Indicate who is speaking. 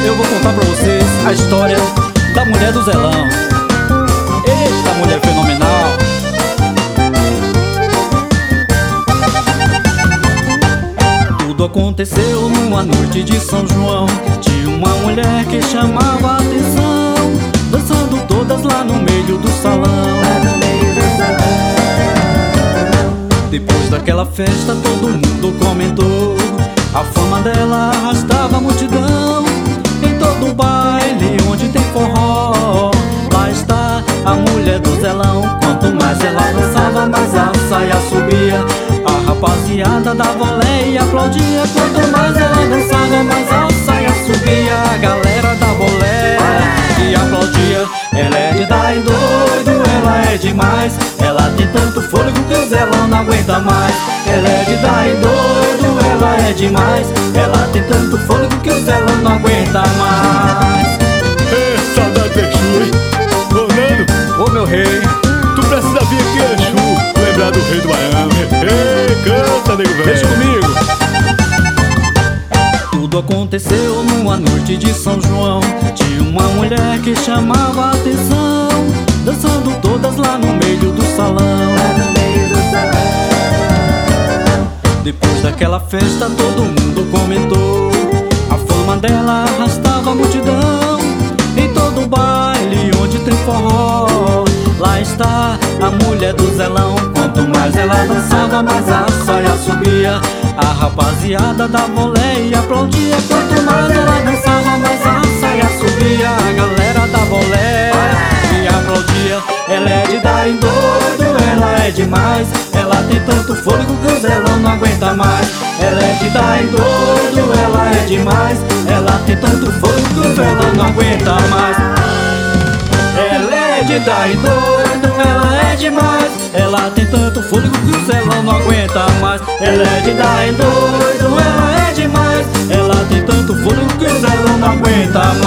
Speaker 1: eu vou contar pra vocês a história da mulher do Zelão. Eita, mulher fenomenal! Tudo aconteceu numa noite de São João. Tinha uma mulher que chamava a atenção, dançando todas lá no meio do salão. Depois daquela festa todo mundo comentou, a fama dela arrastava a multidão. Em todo baile onde tem forró, lá está a mulher do Zelão. Quanto mais ela dançava, mais a saia subia. A rapaziada dava olé e aplaudia. Quanto mais ela dançava, mais a saia subia. A galera dava olé e aplaudia. Ela é de dar em doido, ela é demais. Ela tem tanto fôlego que o Zelão não aguenta mais. Ela é de dar em doido, ela é demais. Ela tem tanto fôlego que o Zelão não aguenta mais.
Speaker 2: Ê, saudade de Exu, hein? Ô, Nando,
Speaker 1: Ô meu rei,
Speaker 2: tu precisa vir aqui, Exu, lembrar do rei do Baiano. Ei, canta, nego velho.
Speaker 1: deixa comigo. Tudo aconteceu numa noite de São João. Tinha uma mulher que chamava a atenção, dançando todas lá no meio do salão. Depois daquela festa todo mundo comentou, a fama dela arrastava a multidão. Em todo baile onde tem forró, lá está a mulher do Zelão. Quanto mais ela dançava, mais a saia subia. A rapaziada dava olé e aplaudia. Quanto mais ela dançava, mais a saia subia. A galera dava olé e aplaudia. Ela é de dar em doido, ela é demais. Ela tem tanto fôlego que o Zelão não aguenta mais. Ela é de dar em doido, ela é demais. Ela tem tanto fôlego que o Zelão não aguenta mais. Ela é de dar em doido, ela é demais. Ela tem tanto fôlego que o Zelão não aguenta mais. Ela é de dar em doido, ela é demais. Ela tem tanto fôlego que o Zelão não aguenta mais.